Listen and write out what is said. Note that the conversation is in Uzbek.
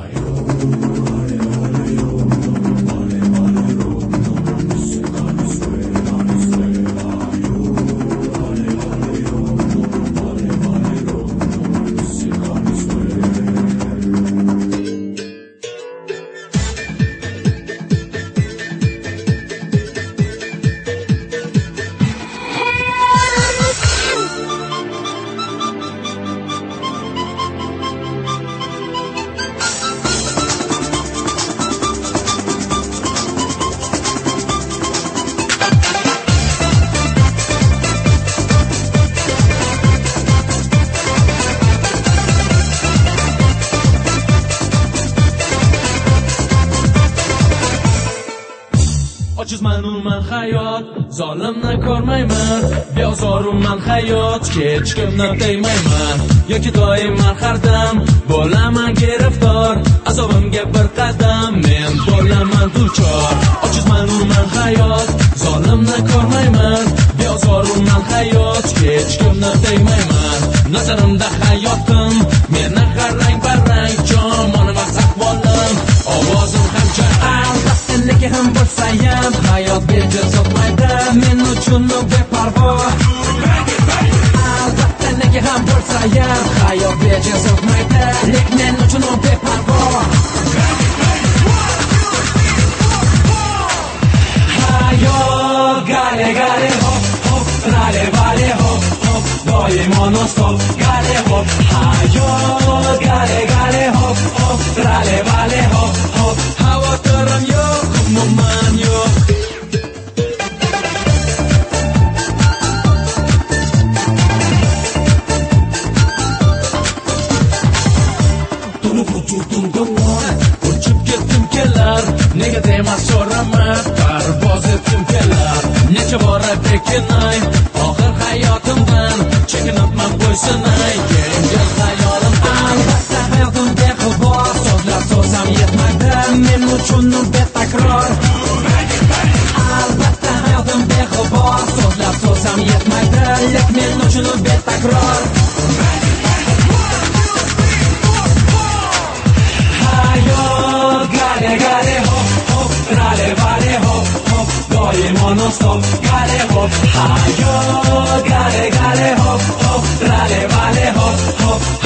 Ojizman hayot, zolimni ko'rmayman, beozorman hayot, hech kimni tegmayman, yoki doimman har dam bo'laman giriftor, azobimga bir qadam men bo'laman duchor. Ojizman hayot, zolimni ko'rmayman, beozorman hayot, hech kimni tegmayman, nazarimda hayotim meni har rang barrang, jomonim ahvolim, ovozim ham jahal. Nega ham bo'lsayam hayot bejiz o'tmaydi men uchun beparvo. Albatta nega ham bo'lsayam hayot bejiz o'tmaydi lek men uchun beparvo. Hayot gale gale hop hop rale vale hop hop doimo non stop gale hop. Hayot gale gale hop hop rale vale hop hop xavotirim yo'q umuman yo'q. To'lib vujudimga non uchib ketdim kelar, nega demas so'raman parvoz etdim kelar. Necha bora bekinay oxir hayotimdan chekinibman qo'ysinay yengil hayolim. Albatta hayotim bequbor, so'zlab so'zam yetmaydi men uchun betakror. Albatta hayotim beg'ubor, so'zlab so'zam yetmaydi lek men uchun betakror. Hayot gale gale hop hop rale vale hop hop doimo non stop gale hop. Hayot gale gale hop hop rale vale hop hop